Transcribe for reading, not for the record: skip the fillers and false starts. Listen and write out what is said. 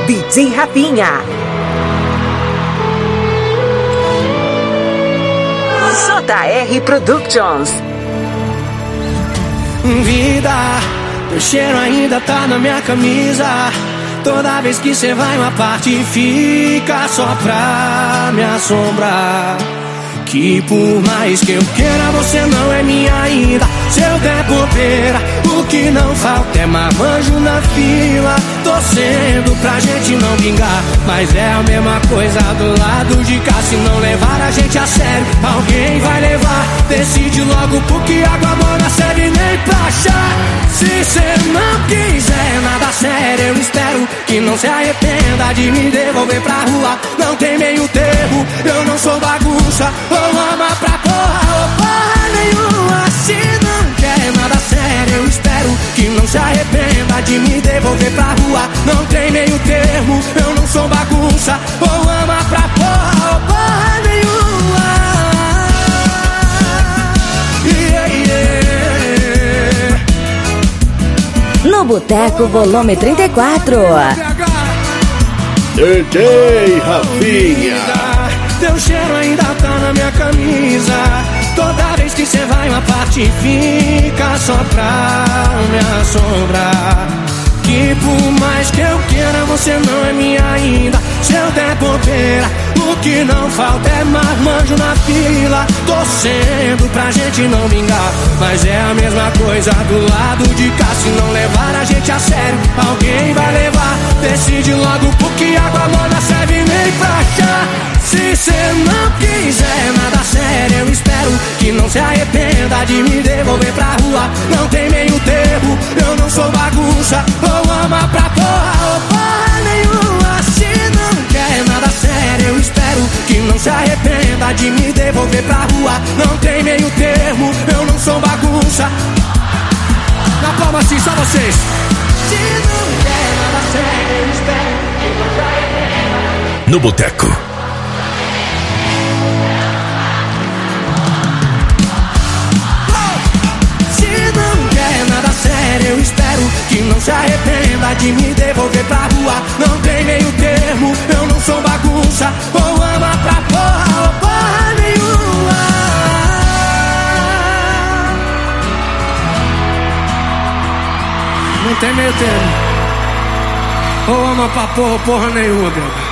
DJ Rafinha. JR Productions. Vida, teu cheiro ainda tá na minha camisa. Toda vez que cê vai uma parte fica só pra me assombrar. Que por mais que eu queira, você não é minha ainda. Se eu der bobeira, o que não falta é marmanjo na fila, torcendo pra gente não vingar. Mas é a mesma coisa do lado de cá. Se não levar a gente a sério, alguém vai levar. Decide logo, porque água morna serve nem pra chá. Se cê não quiser nada sério, eu espero que não se arrependa de me devolver pra rua. Não tem meio termo, eu não sou bagunça. Ou ama pra porra, ou porra nenhuma. Se não quer nada sério, eu espero que não se arrependa de me devolver pra rua. Não tem meio termo, eu não sou bagunça. Ou ama pra porra, ou porra nenhuma. Yeah, yeah. No Boteco, volume 34. DJ Rafinha. Teu cheiro ainda tá na minha camisa. Toda vez que cê vai uma parte fica só pra me assombrar. Que por mais que eu queira, você não é minha ainda. Se eu der bobeira, o que não falta é marmanjo na fila, torcendo pra gente não vingar. Mas é a mesma coisa do lado de cá. Se não levar a gente a sério, alguém vai levar. Decide logo, porque água morna serve nem pra chá. Se cê não quiser nada sério, eu espero que não se arrependa de me devolver pra rua. Não tem meio termo, eu não sou bagunça. Ou ama pra porra, ou porra nenhuma. Se não quer nada sério, eu espero que não se arrependa de me devolver pra rua. Não tem meio termo, eu não sou bagunça. Na palma assim, só vocês. Se não quer nada sério, eu espero que não se arrependa. No Boteco. Eu espero que não se arrependa de me devolver pra rua. Não tem meio termo, eu não sou bagunça. Ou ama pra porra, ou porra nenhuma. Não tem meio termo. Ou ama pra porra, ou porra nenhuma, bebê.